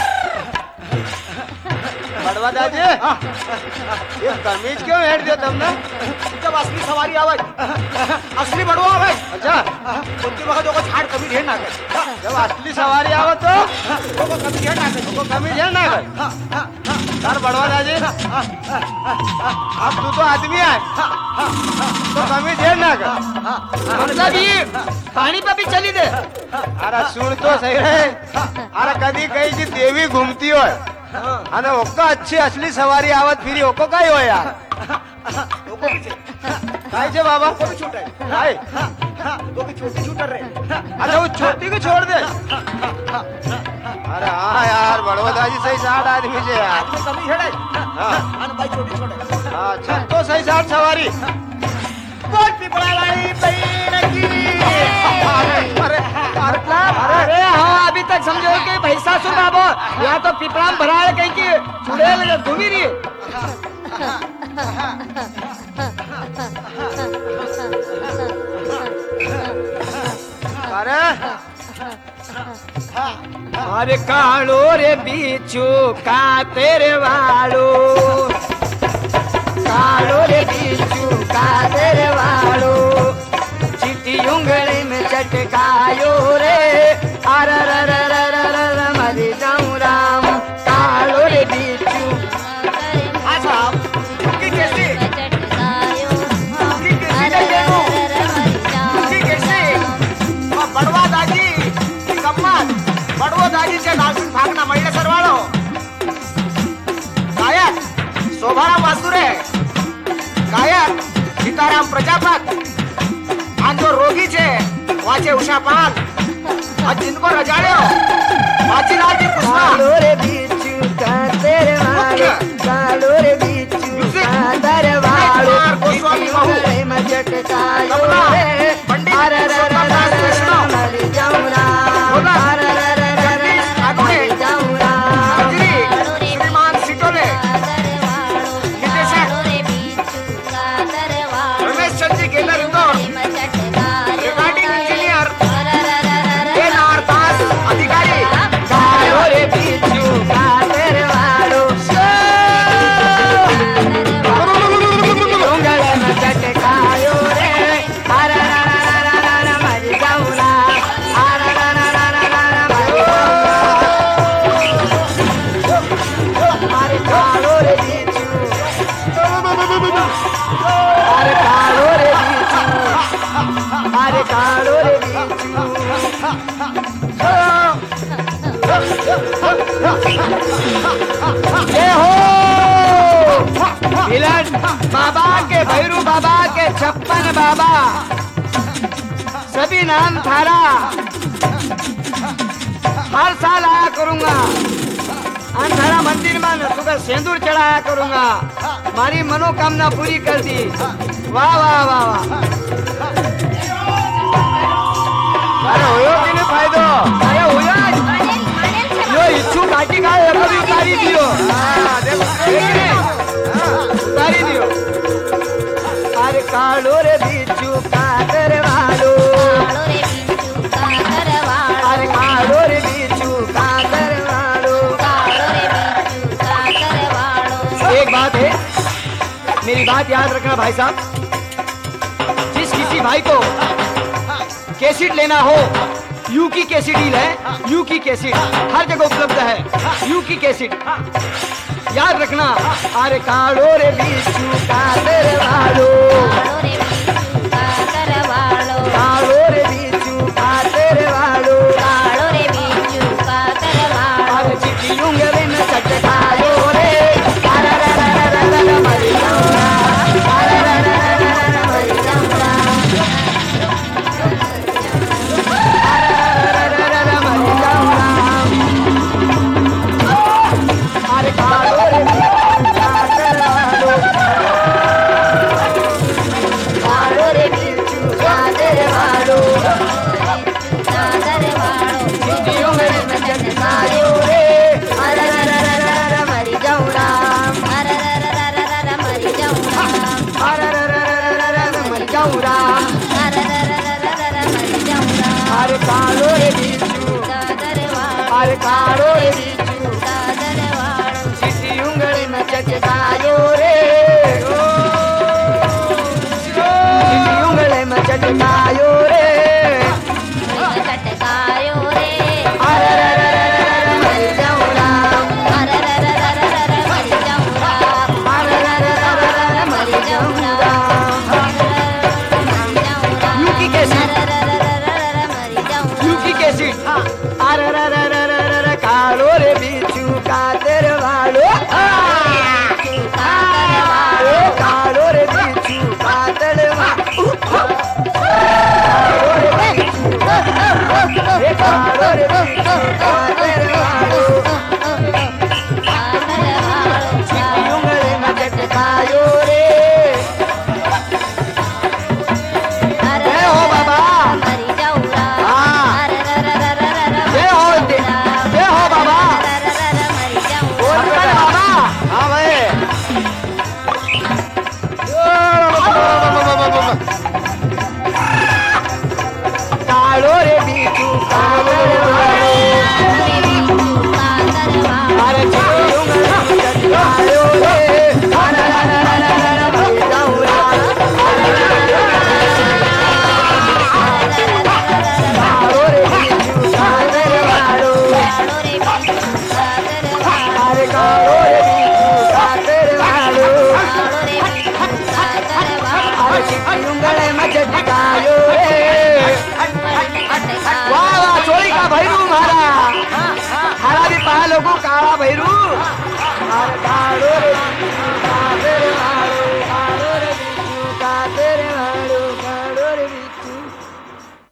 बड़वा दादी ये कमीज क्यों हेट दियो तुमने? जब असली सवारी आवे असली बड़वा आवे अच्छा उनकी वक्त को झाड़ कभी ढेर ना करे जब असली सवारी आवे तो वो कभी ढेर ना करे वो कमीज है ना कर सर बड़वा दादी अब तू तो आदमी है तो कमीज है ना कर मतलब ये पानी पे भी चली दे अरे सुन तो सही रहे अरे कदी कहीं की देवी घूमती हो अरे ओका अच्छी असली सवारी आवत फिरी ओको काय हो यार काय छे बाबा वो भी छूट है काय वो भी छोटी छूट रहे अच्छा वो छोटी को छोड़ दे अरे हाँ यार बड़वा दादी सही साठ आदमी से यार आदमी कमी है हाँ अन भाई छोटी छोटे अच्छा तो सही साठ सवारी बहुत पिपड़ा लाई बहन की अरे अरे अरे हाँ अभी तक समझो कि भैसा सुन बाबो या तो पिपड़ा में भरा है कहीं की चुड़ैल घूमी रही अरे अरे कालो रे बीचू का तेरे वालो कालो रे बीचू का तेरे वालो चिट्टी उंगली में चटकायो रे अरे रे रे रे रे रे रे मरी जाऊं राम कालो रे बीचू अच्छा की कैसी की कैसी की कैसी बड़वा दादी कम्मत बड़वा दादी से डांसिंग भागना महिला सरवाड़ो गायक शोभाराम वासुरे गायक सीताराम प्रजापत आज जो रोगी छे वाचे उषा पान आज जिनको रजाड़ो वाचीलाल जी पुष्पा कालो रे बीचू का तेरे वालो कालो रे बीचू का तेरे वालो गोस्वामी महू मजट कायो रे अरे रे रे रे रे मर जाऊं ना अरे रे रे रे रे मर जाऊं ना श्रीमान सिटोले निर्देशक रमेश चंद्र जी केंद्र Indore recording engineer N R Das Adhikari कालो रे बीचू का तेरे वालो उंगली में चटकायो रे अरे रे रे रे रे मर जाऊं ना अरे रे रे रे रे मर अरे कालो रे बीचू अरे कालो रे बीचू अरे कालो रे बीचू ये हो मिलन बाबा के भैरू बाबा के छप्पन बाबा सभी नाम थारा हर साल आया करूंगा अंधारा मंदिर में सुबह सिंदूर चढ़ाया करूंगा मारी मनोकामना पूरी कर दी वाह वाह वाह वाह अरे होयो कि नहीं फायदो अरे हुआ यो इच्छू घाटी का कभी उतारी दियो हाँ देखो उतारी दियो अरे कालो रे बीचू का दरवालो अरे कालो रे बीचू का दरवालो एक बात है मेरी बात याद रखना भाई साहब जिस किसी भाई को कैसेट लेना हो यू की कैसेट डील है यू की कैसेट हर जगह उपलब्ध है यू की कैसेट याद रखना अरे कालो रे बीचू का दरवालो कालो रे बीचू का दरवालो अरे चिट्ठी उंगली में चटकायो रे अरे रे रे रे रे रे मर जाऊं ना अरे रे रे रे रे रे मर जाऊं ना अरे रे रे रे रे मर जाऊं ना अरे कालो रे बीचू का दरवालो कालो रे बीचू का दरवालो चिट्ठी उंगली में चटकायो रे अरे रे रे रे रे रे मर जाऊं ना अरे रे रे रे रे रे मर जाऊं ना अरे रे रे रे रे रे मर जाऊं ना अरे कालो रे बीचू का दरवालो अरे कालो रे बीचू कादर वाळो सीटी उंगली में चटकायो रे सीटी उंगली में चटकायो रे चटकायो रे अरे रे रे रे रे रे मर जाऊं राम अरे रे रे रे रे रे मर जाऊं राम अरे रे रे रे रे रे मर जाऊं राम यूकी कैसी यूकी कैसी अरे रे रे रे रे रे रे कालो रे बीचू कादर वालो कालो रे बीचू कादर वालो कालो रे बीचू कादर वालो सीटी उंगली में चटकायो रे जय हो बाबा हाँ जय हो जय हो बाबा बोल कर बाबा हाँ भाई कालो रे बीचू